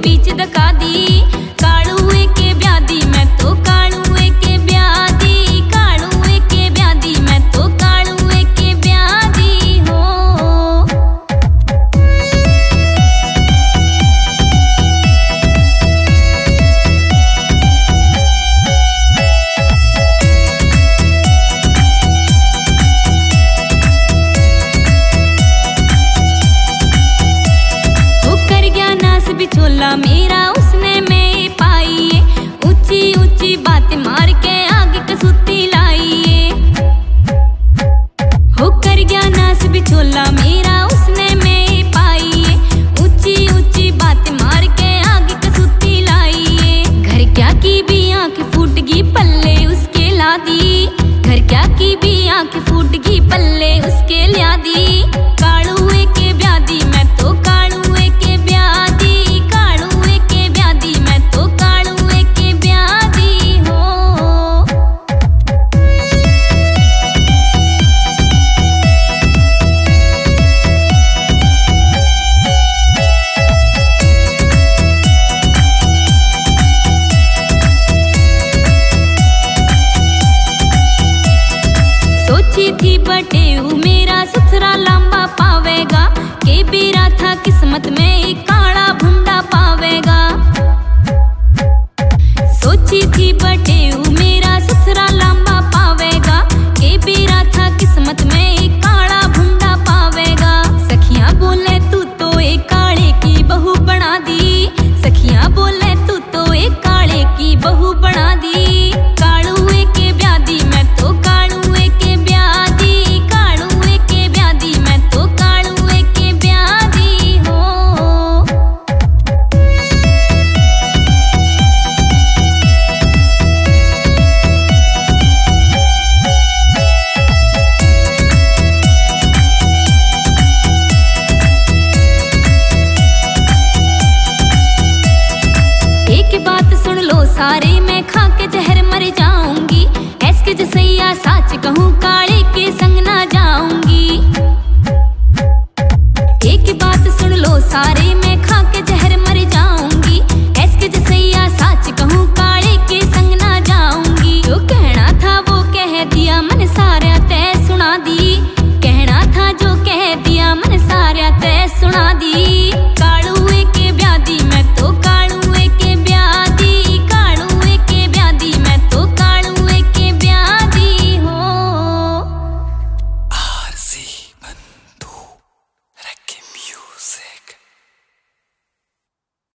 बीच दका दी। कालुए के ब्यादी मैं तो कालुए के ब्यादी, कालुए के ब्यादी मैं तो कालुए के ब्यादी हो। बिछोला मेरा उसने में पाई, ऊंची ऊंची बातें मार के आगे कसुती लाई। होकर गया नास बिछोला मेरा उसने में पाई, ऊंची ऊंची बातें मार के आगे कसुती लाई। घर क्या की भी आंख फूट गई पल्ले उसके ला दी, घर क्या की भी आंख फूट गई पल्ले उसके ला दी। कालुए के ब्यादी मैं तो कालुए के ब्यादी, थी बटे मेरा ससुरा लंबा पावेगा, के बेरा था किस्मत में एक काला भुंडा पावेगा। सोची थी बटे मेरा ससुरा लंबा पावेगा, के बेरा था किस्मत में एक काला भुंडा पावेगा। सखियां बोले तू तो एक काले की बहू बना दी, सखियां बोले तू तो एक काले की बहू बना दी। कालुए के ब्यादी मैं तो कालुए के ब्यादी, कालुए के ब्यादी मैं तो कालुए के ब्यादी हो। एक बात सुन लो सारे, मैं खा के जहर मर जाऊंगी, ऐसे जसैया साच कहूँ काले के संग ना जाऊंगी। एक बात सुन लो सारे,